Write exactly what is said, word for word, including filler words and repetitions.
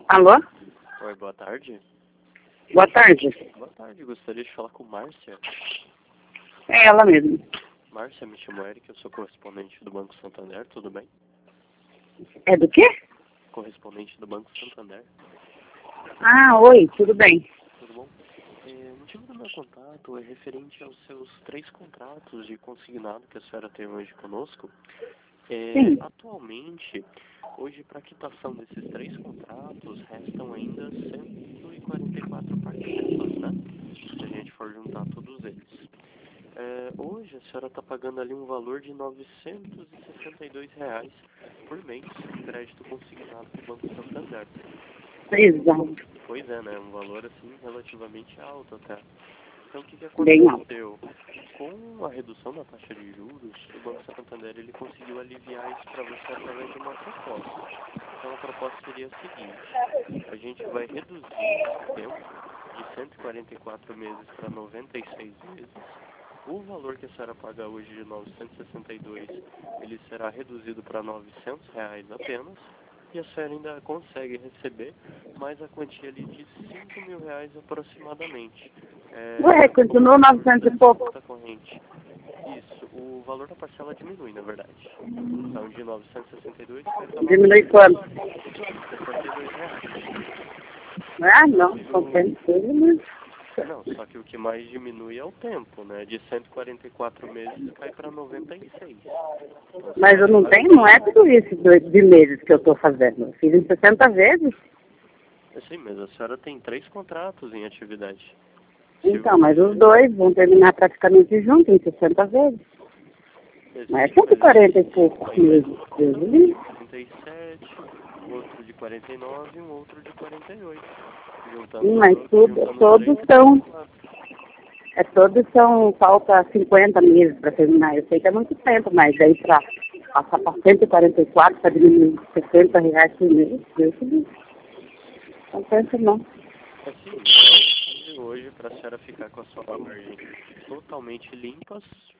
Alô? Oi, boa tarde. Boa tarde. Boa tarde, gostaria de falar com Márcia. É ela mesmo. Márcia, me chamo Eric, eu sou correspondente do Banco Santander, tudo bem? É do quê? Correspondente do Banco Santander, Ah, oi, tudo bem. tudo bom? É, o motivo do meu contato é referente aos seus três contratos de consignado que a senhora tem hoje conosco. É, Sim. atualmente, hoje para a quitação desses três contratos, restam ainda cento e quarenta e quatro parcelas, né? Se a gente for juntar todos eles. É, hoje a senhora está pagando ali um valor de novecentos e sessenta e dois reais por mês em crédito consignado para o Banco Santander. Exato. Pois é, né? Um valor assim relativamente alto até. Então o que, que Bem alto. aconteceu? Com a redução da taxa de juros, o Banco Santander ele conseguiu aliviar isso para você através de uma proposta. Então a proposta seria a seguinte: a gente vai reduzir esse tempo de cento e quarenta e quatro meses para noventa e seis meses. O valor que a senhora paga hoje de novecentos e sessenta e dois, ele será reduzido para novecentos reais apenas. E a senhora ainda consegue receber mais a quantia ali de cinco mil reais aproximadamente. É, Ué, continuou novecentos e pouco. conta corrente. Isso, o valor da parcela diminui, na verdade. Então, de novecentos e sessenta e dois cai para Diminui quanto? novecentos e sessenta e dois reais. Ah, não, Isso, compensa tudo, né? não, só que o que mais diminui é o tempo, né? De cento e quarenta e quatro meses cai para noventa e seis. Então, a Mas eu senhora não vai... tenho, não é tudo isso de de meses que eu estou fazendo. Eu fiz em sessenta vezes. Sim, mas a senhora tem três contratos em atividade. Se Então, mas os você... dois vão terminar praticamente juntos, em sessenta vezes. Não é Sim, cento e mas quarenta e existe pouco dois meses. Deus me contratos de livre. quarenta e sete, outro de quarenta e nove e um outro de quarenta e oito. Juntando os Mas dois, tudo, juntando os todos três, dá são, quarenta e quatro. é, todos são, falta cinquenta meses para terminar. Eu sei que é muito tempo, mas aí para passar para cento e quarenta e quatro, para diminuir sessenta reais por mês, Deus me livre. Não penso não. Assim, então, hoje, para a senhora ficar com a sua margem totalmente limpa,